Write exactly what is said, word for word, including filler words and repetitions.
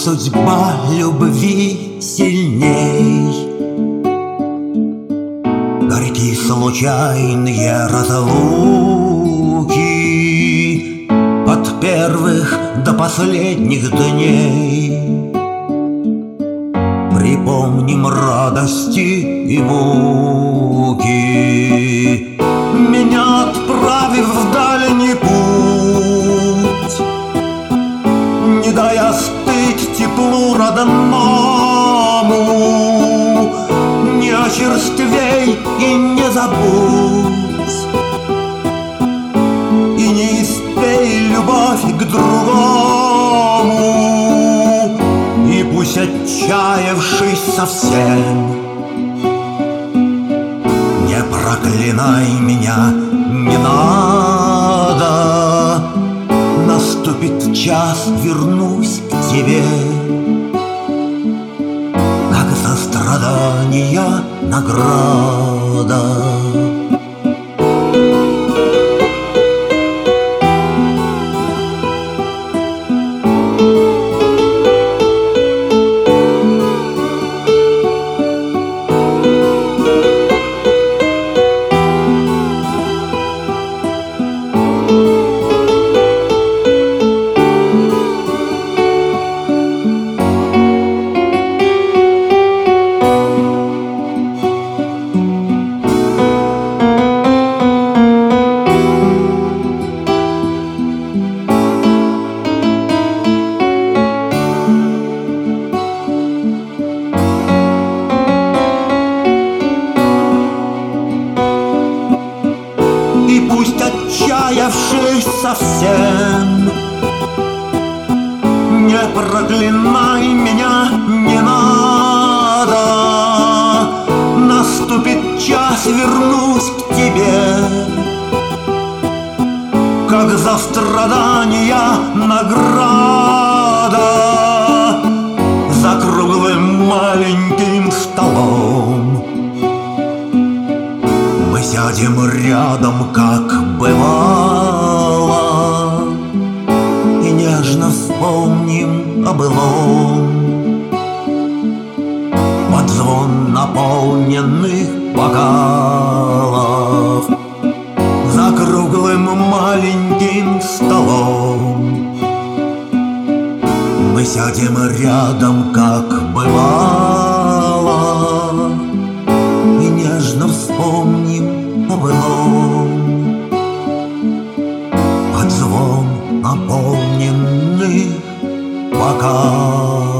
судьба любви сильней. Горькие случайные разлуки от первых до последних дней. Припомним радости и муки, меня отправив в дальний путь, не дай остыть теплу родному. Не очерствей и не забудь, и не испей любовь к другому. И пусть, отчаявшись совсем, не проклинай меня, не надо. Наступит час, вернусь к тебе, как за страдания награда. И пусть, отчаявшись совсем, не проклинай меня, не надо. Наступит час, вернусь к тебе, как за страдания награда. За круглым маленьким столом мы сядем рядом, как бывало, и нежно вспомним о былом. Под звон наполненных бокалов, за круглым маленьким столом мы сядем рядом, как бывало, и нежно вспомним о былом. Под звон наполненных бокалов.